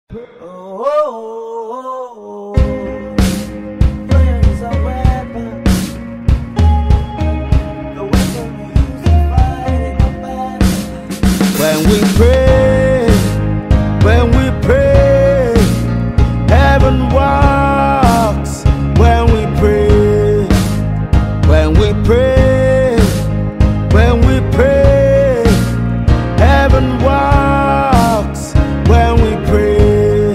When we pray, heaven walks. When we pray, heaven walks. When we pray,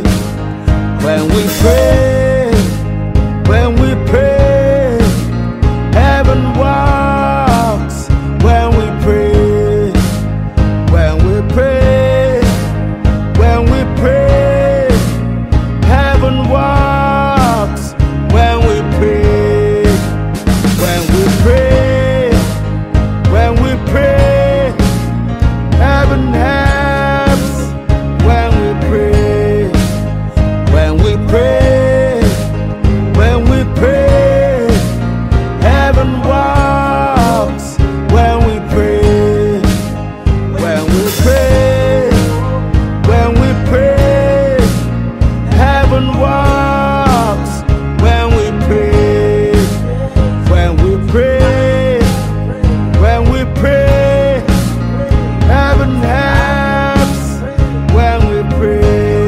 heaven walks. When we pray, heaven walks. When we pray, heaven helps. When we pray, heaven walks. When we pray, heaven walks. When we pray, heaven helps. When we pray,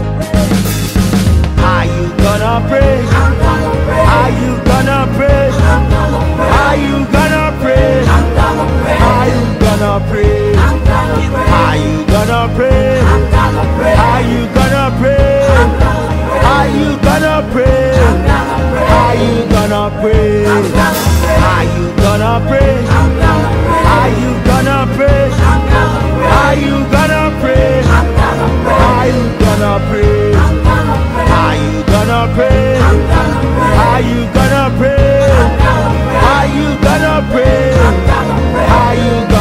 are you gonna pray? Are you gonna pray? Are you gonna pray? Are you gonna pray? Are you gonna pray? Are you gonna pray? Are you gonna pray? Are you gonna pray? Are you gonna pray? Are you gonna pray? Are you gonna pray? Are you gonna pray? Are you gonna pray? Are you gonna pray? Are you gonna pray? Are you